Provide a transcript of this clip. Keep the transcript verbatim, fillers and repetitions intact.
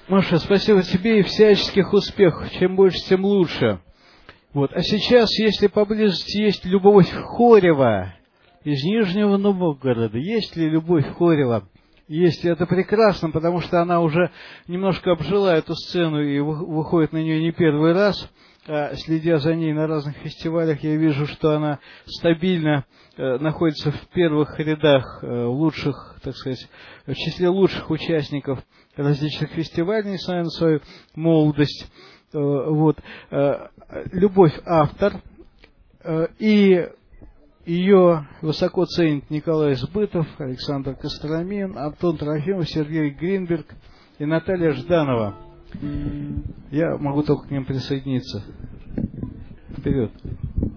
Маша, спасибо тебе и всяческих успехов. Чем больше, тем лучше. Вот. А сейчас, если поблизости есть Любовь Хорева из Нижнего Новгорода, есть ли Любовь Хорева? Если это прекрасно, потому что она уже немножко обжила эту сцену и выходит на нее не первый раз. А следя за ней на разных фестивалях, я вижу, что она стабильно э, находится в первых рядах э, лучших, так сказать, в числе лучших участников различных фестивалей, несмотря на свою молодость. Э, вот. Э, Любовь автор, э, и ее высоко ценит Николай Сбытов, Александр Костромин, Антон Трофимов, Сергей Гринберг и Наталья Жданова. Я могу только к ним присоединиться. Вперед!